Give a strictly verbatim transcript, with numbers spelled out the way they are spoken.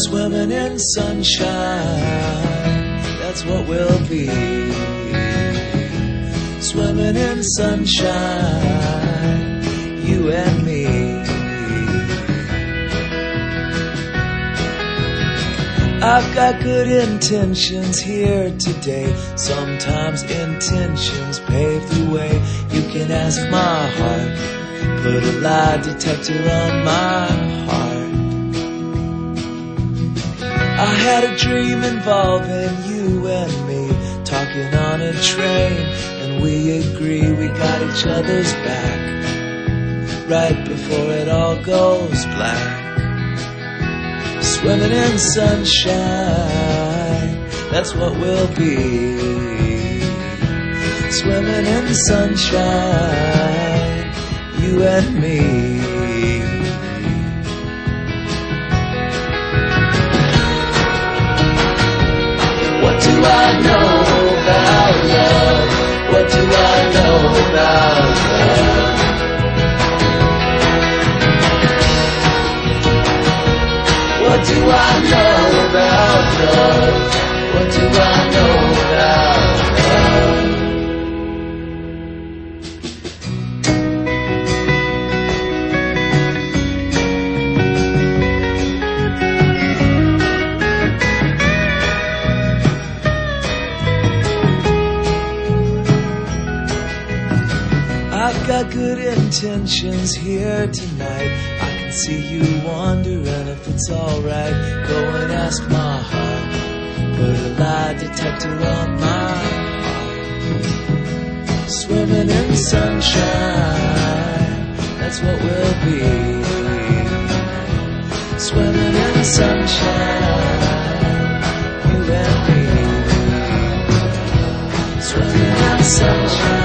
Swimming in sunshine, that's what we'll be. Swimming in sunshine, you and me. I've got good intentions here today. Sometimes intentions pave the way. You can ask my heart, put a lie detector on my heart. I had a dream involving you and me, talking on a train, and we agree we got each other's back right before it all goes black. Swimming in sunshine, that's what we'll be. Swimming in sunshine, you and me. What do I know about love? What do I know about love? What do I know about love? What do I know about love? I've got good intentions here tonight. I can see you wondering if it's alright. Go and ask my heart, put a lie detector on my heart. Swimming in sunshine, that's what we'll be. Swimming in sunshine, you and me. Swimming in sunshine.